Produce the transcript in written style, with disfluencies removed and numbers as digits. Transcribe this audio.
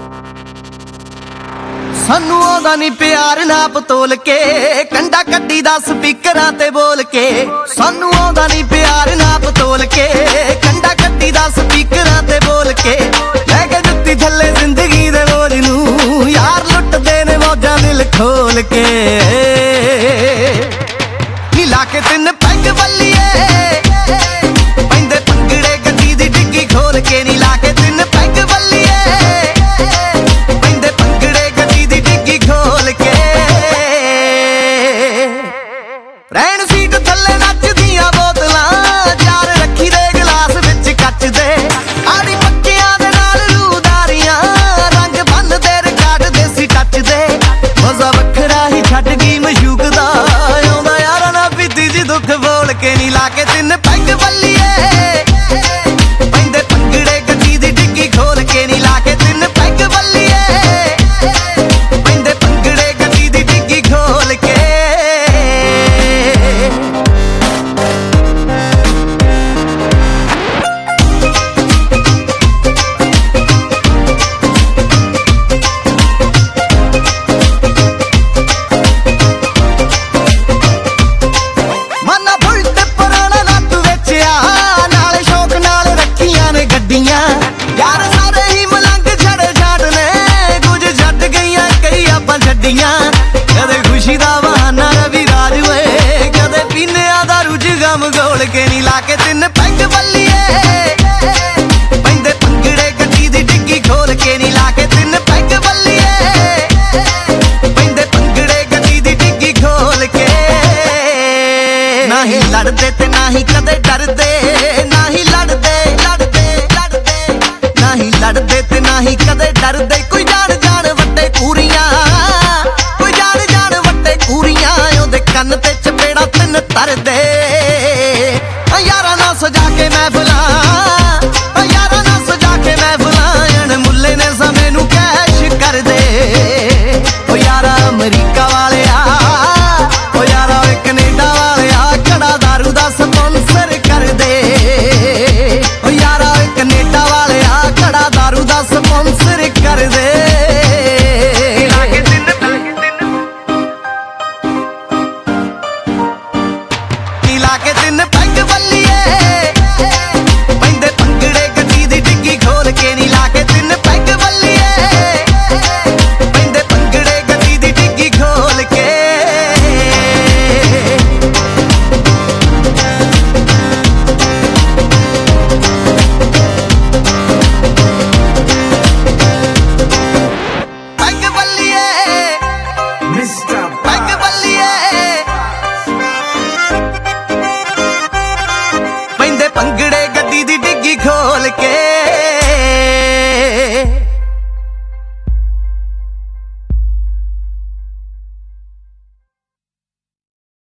ਸਾਨੂੰ ਆਉਂਦਾ ਨੀ ਪਿਆਰ ਨਾਪ ਤੋਲ ਕੇ, ਕੰਡਾ ਕੱਢੀ ਦਾ ਸਪੀਕਰਾਂ ਤੇ ਬੋਲ ਕੇ। ਸਾਨੂੰ ਆਉਂਦਾ ਨੀ ਪਿਆਰ ਨਾਪ ਤੋਲ ਕੇ, ਕੰਡਾ ਕੱਢੀ ਦਾ ਸਪੀਕਰਾਂ ਤੇ ਬੋਲ ਕੇ। ਲੈ ਕੇ ਜੁੱਤੀ ਥੱਲੇ ਜ਼ਿੰਦਗੀ ਦੇ ਬੋਝ ਨੂੰ, ਯਾਰ ਲੁੱਟਦੇ ਨੇ ਮੌਜਾਂ ਦਿਲ ਖੋਲ ਕੇ। ਨੀ ਲਾ ਕੇ ਤਿੰਨ ਪੈਗ ਬੱਲੀਏ, ਪੈਂਦੇ ਭੰਗੜੇ ਗੱਡੀ ਦੀ ਡਿੱਗੀ ਖੋਲ ਕੇ। ਨੀ ਲਾ ਕੇ ਤਿੰਨ ਪੈਗ ਬੱਲੀਏ, ਰਹਿਣ ਸੀਟ ਥੱਲੇ ਨੱਚਦੀਆਂ ਬੋਤਲਾਂ, ਯਾਰ ਰੱਖੀ ਦੇ ਗਲਾਸ ਵਿੱਚ ਕੱਚ ਦੇ। ਆੜੀ ਪੱਕਿਆਂ ਦੇ ਨਾਲ ਰੂਦਾਰੀਆਂ, ਰੰਗ ਬੰਨਦੇ ਰਿਕਾਰਡ ਦੇਸੀ ਟੱਚ ਦੇ। ਮਜ਼ਾ ਵੱਖਰਾ ਹੀ ਛੱਡ ਗਈ ਮਸ਼ੂਕ ਦਾ, ਆਉਂਦਾ ਯਾਰਾਂ ਨਾਲ ਪੀਤੀ ਜੀ ਦੁੱਖ ਬੋਲ ਕੇ। ਨੀ ਲਾ ਕੇ ਤਿੰਨ ਪੈਗ ਬੱਲੀਏ, ਪੈਂਦੇ ਭੰਗੜੇ ਗੱਡੀ ਦੀ ਡਿੱਗੀ ਖੋਲ ਕੇ। ਨੀ ਲਾ ਕੇ ਤਿੰਨ ਪੈਗ ਬੱਲੀਏ, ਪੈਂਦੇ ਭੰਗੜੇ ਗੱਡੀ ਦੀ ਡਿੱਗੀ ਖੋਲ ਕੇ। ਯਾਰ ਸਾਰੇ ਹੀ ਮਲੰਗ ਛੜੇ ਛਾੜ ਨੇ, ਕੁਝ ਛੱਡ ਗਈਆਂ ਕਈ ਆਪਾਂ ਛੱਡੀਆਂ। ਕਦੇ ਖੁਸ਼ੀ ਦਾ ਬਹਾਨਾ ਰਵੀ ਰਾਜ ਓਏ, ਕਦੇ ਪੀਨਿਆਂ ਦਾ ਰੁਝ ਗਮ ਗੋਲ ਕੇ। ਨੀ ਲਾ ਕੇ ਤਿੰਨ ਪੈਗ ਬੱਲੀਏ, ਪੈਂਦੇ ਭੰਗੜੇ ਗੱਡੀ ਦੀ ਡਿੱਗੀ ਖੋਲ ਕੇ। ਨੀ ਲਾ ਕੇ ਤਿੰਨ ਪੈਗ ਬੱਲੀਏ, ਪੈਂਦੇ ਭੰਗੜੇ ਗੱਡੀ ਦੀ ਡਿੱਗੀ ਖੋਲ ਕੇ। ਨਾ ਹੀ ਲੜਦੇ ਤੇ ਨਾ ਹੀ ਕਦੇ ਡਰਦੇ, ਨਾ ਹੀ ਲੜਦੇ ਤੇ ਨਾ ਹੀ ਕਦੇ ਡਰਦੇ, ਕੋਈ ਜਾਣ